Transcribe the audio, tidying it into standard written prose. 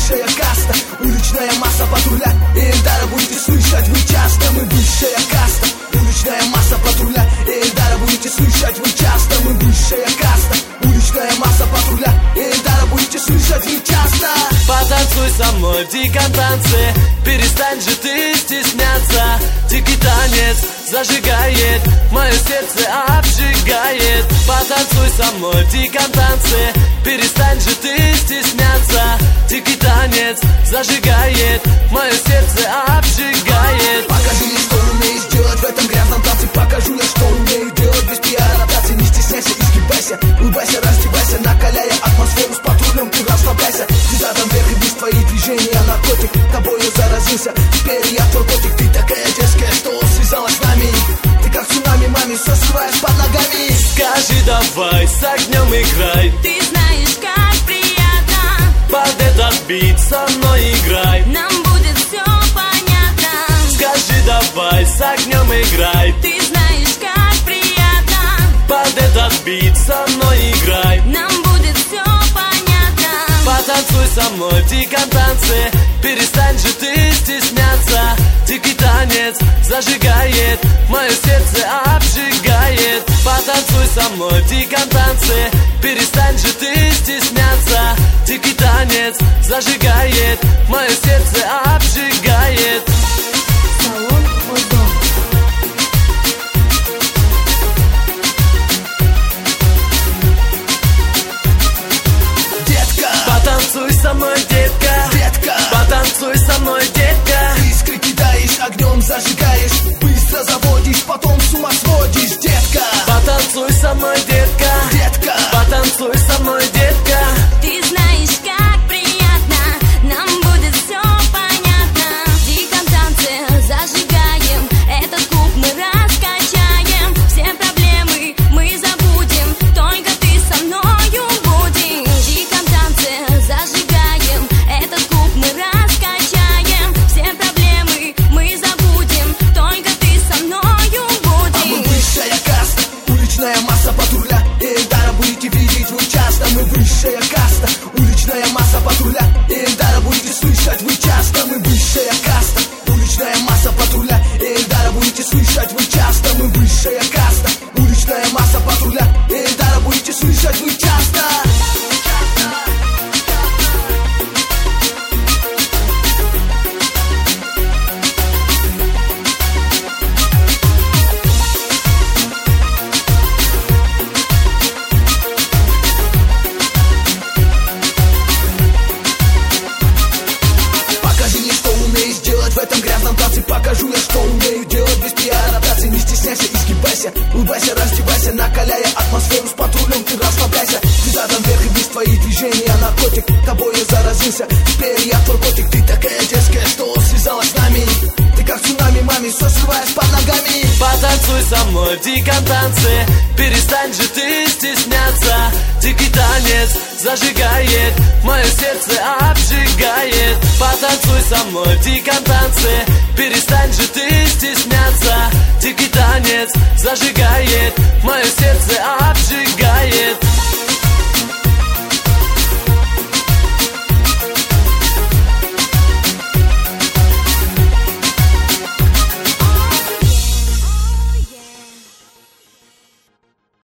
высшая каста, уличная масса патруля Эльдара будете слышать вы часто. Мы высшая каста, уличная масса патруля Эльдара будете слышать вы часто. Мы высшая каста, уличная масса патруля Эльдара будете слышать вы часто. Потанцуй со мной в диком танце, перестань же ты стесняться. Дикий танец зажигает, мое сердце обжигает. Потанцуй со мной в диком танце, перестань же ты стесняться. Дикий танец зажигает, мое сердце обжигает. Покажи мне, что умеешь делать в этом грязном танце. Покажу я, что умею делать без пиара. Танцы, не стесняйся, изгибайся, улыбайся, раздевайся, накаляя атмосферу с патрулем, ты расслабляйся. Ты задом вверх и без твоих движений, а наркотик тобою заразился. Теперь я твой котик, ты такая детская, что связалась с нами. Ты как цунами, маме, все срываешь под ногами. Скажи давай, с огнем играй. Ты знаешь, как приятно. Под этот бит со мной играй. Нам будет все понятно. Скажи давай, с огнем играй. Ты знаешь, как приятно. Под этот бит со мной играй. Нам будет все понятно. Потанцуй со мной в диком танце, перестань же ты стесняться. Дикий танец зажигает, мое сердце обжигает. Потанцуй со мной в диком танце, перестань же ты стесняться. Дикий танец зажигает, мое сердце обжигает. Салон Озон. Детка, Потанцуй со мной, детка. детка, Потанцуй со мной, детка. искры кидаешь, огнем зажигаешь, быстро заводишь, потом с ума сводишь. Детка, Потанцуй со мной, детка. детка, Потанцуй со мной, детка. Ты знаешь, как приятно. Нам будет все понятно. В диком танце зажигаем, этот клуб мы раскачаем. Все проблемы мы забудем, только ты со мною будешь. В диком танце зажигаем, этот клуб мы раскачаем. Все проблемы мы забудем, только ты со мною а мы будешь. высшая каста, уличная масса патруля Эльдара будете видеть вы часто. Мы высшая каста, уличная масса патруля Эльдара будете слышать вы часто. Мы высшая каста, уличная масса патруля Эльдара будете слышать вы часто. Мы высшая каста, уличная масса патруля Эльдара будете слышать вы часто. Покажи мне, что умеешь делать в этом грязном танце. Покажу я, что умею делать без пиара. Танцы, не стесняйся, изгибайся, улыбайся, раздевайся, накаляя атмосферу с патрулем, ты расслабляйся. Ты задом вверх и без твоих движений, а наркотик тобою заразился. Теперь я твой котик, ты такая детская, что связалась с нами. Ты как цунами, маме, все срываешь под ногами. Потанцуй со мной в диком танце, перестань же ты стесняться. Дикий танец зажигает, мое сердце обжигает. Потанцуй со мной в диком танце, перестань же ты стесняться. Дикий танец зажигает, мое сердце